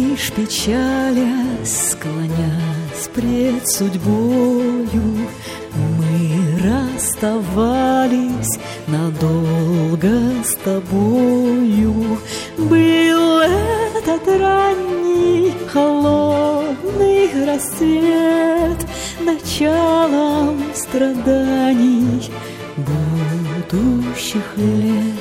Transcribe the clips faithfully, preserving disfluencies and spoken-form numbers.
лишь печалясь, склонясь пред судьбою, мы расставались надолго с тобою. Был этот ранний холодный рассвет началом страданий будущих лет.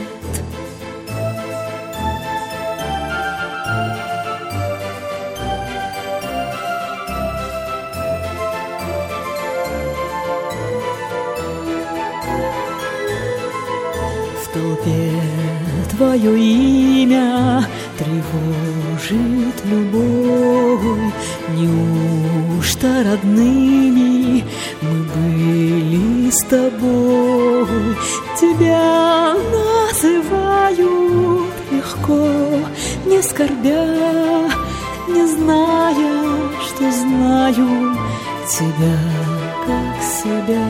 В толпе твое имя тревожит любовь. Неужто родными мы были с тобой? Тебя называют легко, не скорбя, не зная, что знаю тебя как себя.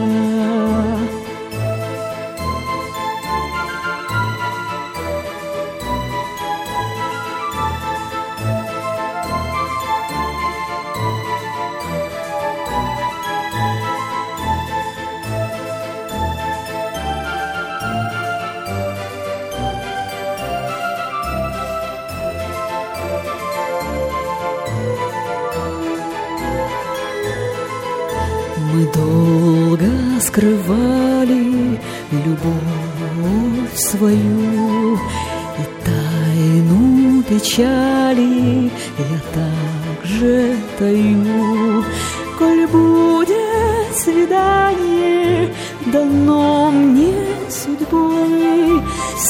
Мы долго скрывали любовь свою, и тайну печали я также таю. Коль будет свидание дано мне судьбой, в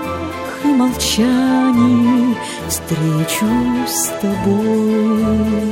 слезах и молчании встречусь с тобой.